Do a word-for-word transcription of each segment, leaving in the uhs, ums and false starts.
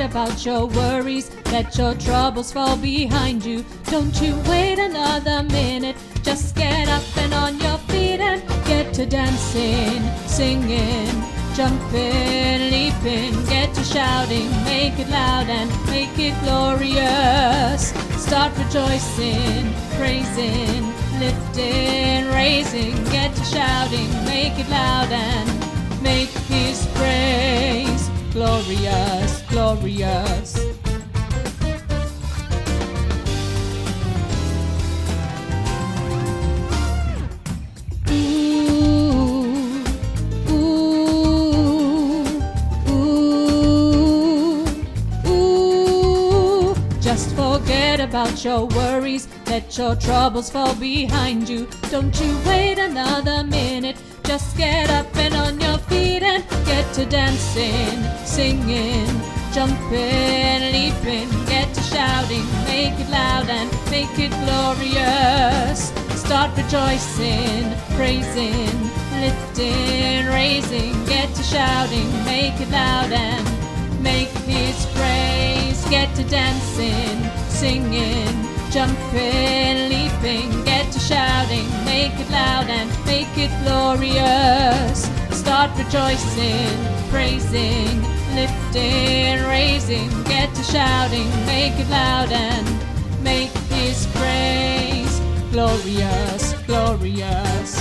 about your worries, let your troubles fall behind you. Don't you wait another minute, just get up and on your feet and get to dancing, singing, jumping, leaping, get to shouting, make it loud and make it glorious. Start rejoicing, praising, lifting, raising, get to shouting, make it loud and make His praise glorious, glorious. Just forget about your worries, let your troubles fall behind you. Don't you wait another minute, just get up and on your feet and get to dancing, singing, jumping, leaping, get to shouting, make it loud and make it glorious. Start rejoicing, praising, lifting, raising, get to shouting, make it loud and make His praise. Get to dancing, singing, jumping, leaping, get to shouting, make it loud and make it glorious. Start rejoicing, praising, lifting, raising, get to shouting, make it loud and make His praise glorious, glorious.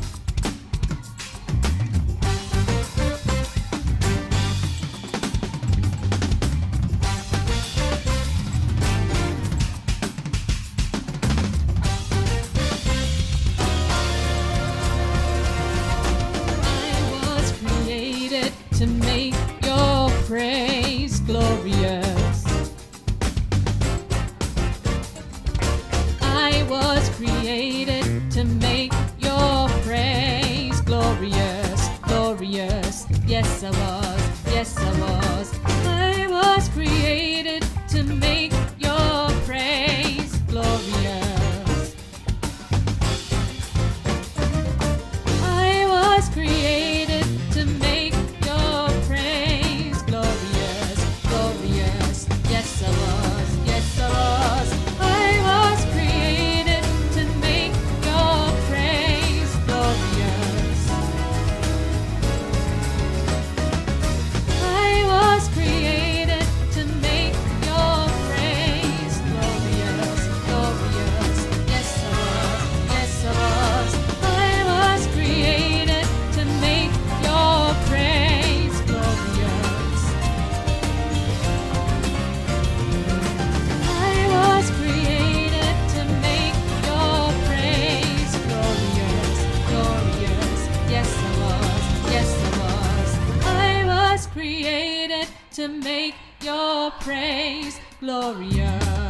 To make your praise glorious. I was created to make your praise glorious, glorious. Yes, I was, yes, I was. I was created to make your praise glorious. I was created to make to make your praise glorious.